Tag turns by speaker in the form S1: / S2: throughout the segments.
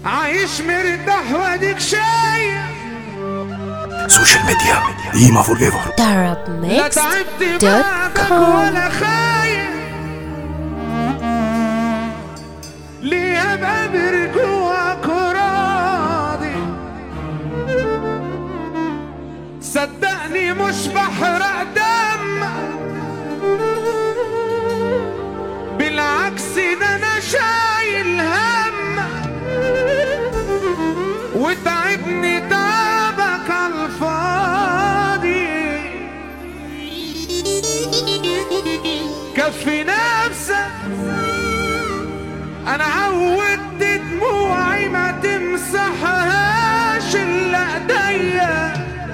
S1: عايش مرتاح واديك شايف
S2: سوشيال ميديا ديما فور ايفر.
S1: لا تعبت بعدك ولا خايف ليه ابقى برجوعك راضي. صدقني مش بحرق دم، بالعكس ده انا شايل هم، وتعبني تعبك عالفاضي. كفي نفسك، انا عودت دموعي ما تمسحهاش الا ايديا.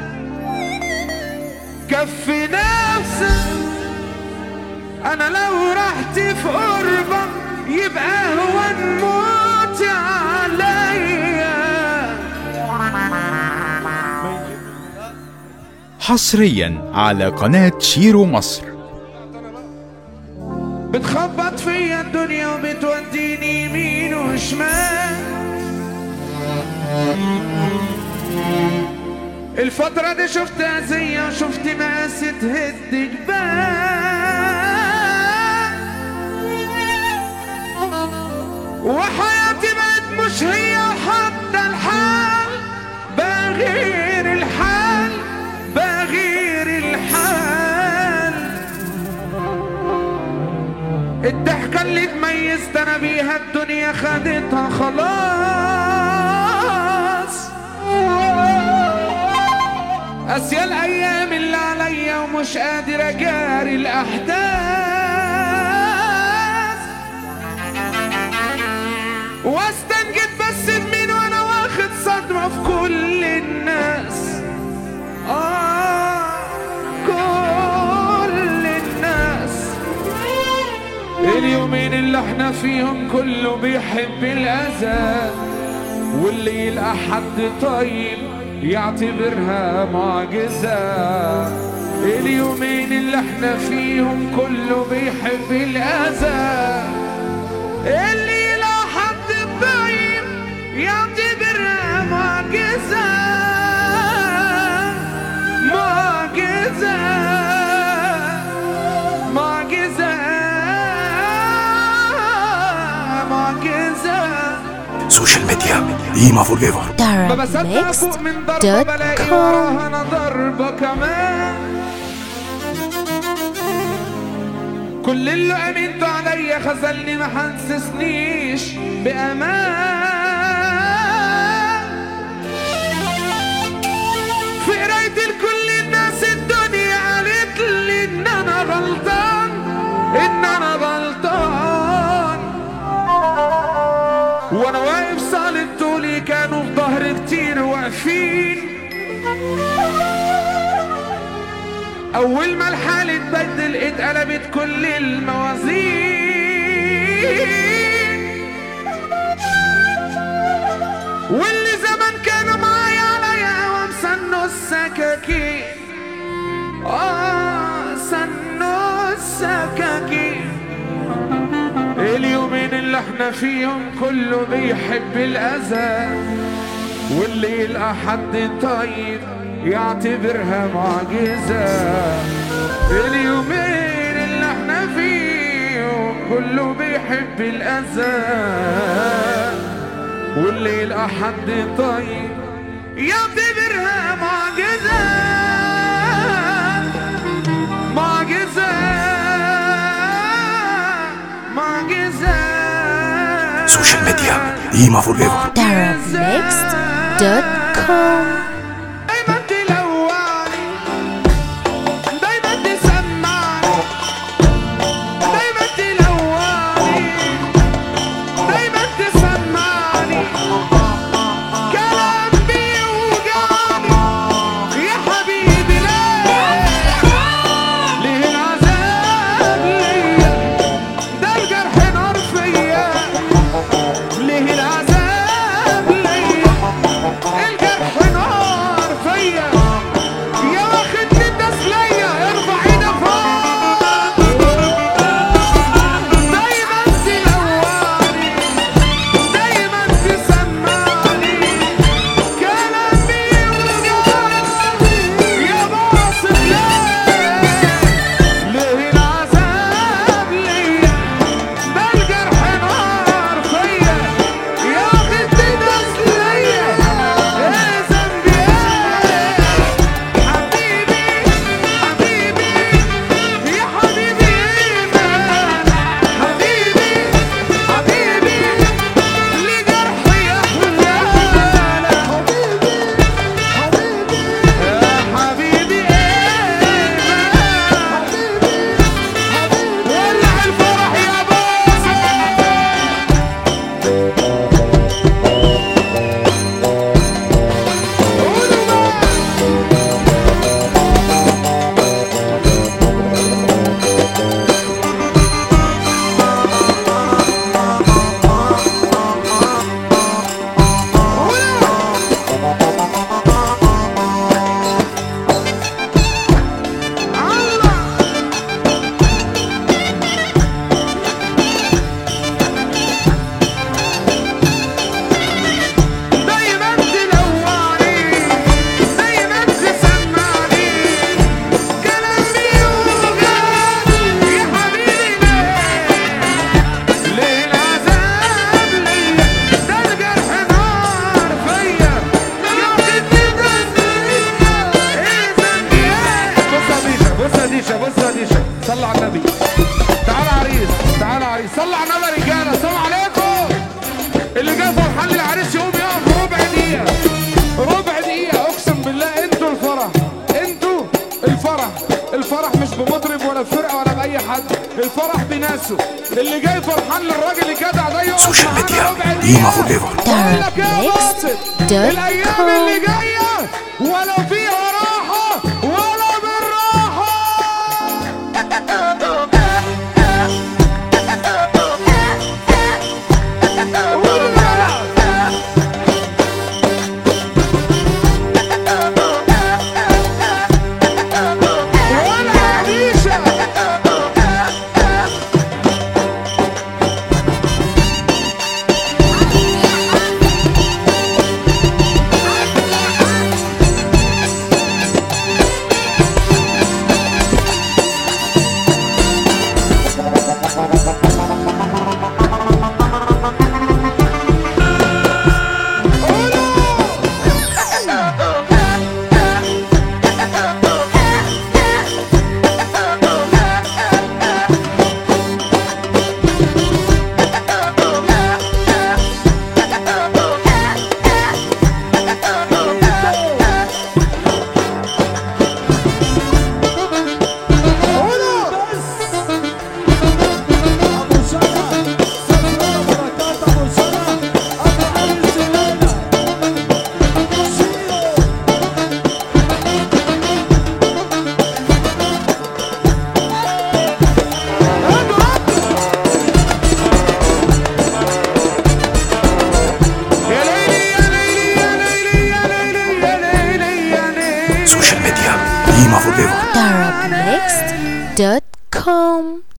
S1: كفي نفسك، انا لو رحت في قربك يبقى هو الموت عليا.
S3: حصريا على قناة شيرو مصر.
S1: بتخبط فيا الدنيا وبتوديني يمين وشمال. الفترة دي شفت أذية وشفت ناس تهد جبال، وحياتي بقت مش هي حتى الحال. بغير الحال بغير الحال. الضحكة اللي تميزت أنا بيها الدنيا خدتها خلاص. أسيا الأيام اللي عليا ومش قادر أجاري الأحداث. واستنجد بس بمين وأنا واخد صدمة في كل الناس. كل الناس. اليومين اللي احنا فيهم كله بيحب الأذى، واللي يلقى حد طيب يعتبرها معجزة. اليومين اللي احنا فيهم كله بيحب الأذى، اللي يلقى حد طيب يعتبرها معجزة. معجزة معجزة معجزة.
S2: سوشيال ميديا ديما فور ايفر.
S1: ما بصدق فوق من ضربة بلاقي وراها انا ضربة كمان. كل اللي امنته عليا خذلني ما حسسنيش بامان. في قراية لكل الناس الدنيا قالت لي ان انا غلطان، ان انا غلطان. وانا واقف صالب طولي كانوا في ظهري كتير واقفين. اول ما الحال اتبدل اتقلبت كل الموازين، واللي زمان كانوا معايا عليا ومسنوا السكاكين. سنوا السكاكين. اليومين اللي احنا فيهم كله بيحب الأذى، واللي يلقى حد طيب يعتبرها معجزة. اليومين اللي احنا فيهم كله بيحب الأذى، واللي يلقى حد طيب يعتبرها معجزة. معجزة معجزة.
S2: سوشيال ميديا ديما فور ايفر.
S4: Arabmixed.com.
S1: ليه العذاب ليا الجرح نار. العريس يقوم يقف ربع دقيقة، ربع دقيقة. اقسم بالله انتوا الفرح، انتوا الفرح. الفرح مش بمطرب ولا فرقة ولا بأي حد، الفرح بناسه. اللي جاي فرحان للراجل الجدع ده يقف
S2: سوشيال
S1: معانا
S2: ميديا
S1: ربع
S2: ديما
S1: دقيقة.
S2: فور ايفر.
S1: بقول لك ايه يا باسط، الايام اللي جاية ولا فيها راحة ولا بالراحة.
S2: سوشيال ميديا ديما فور ايفر.
S4: Arabnext.com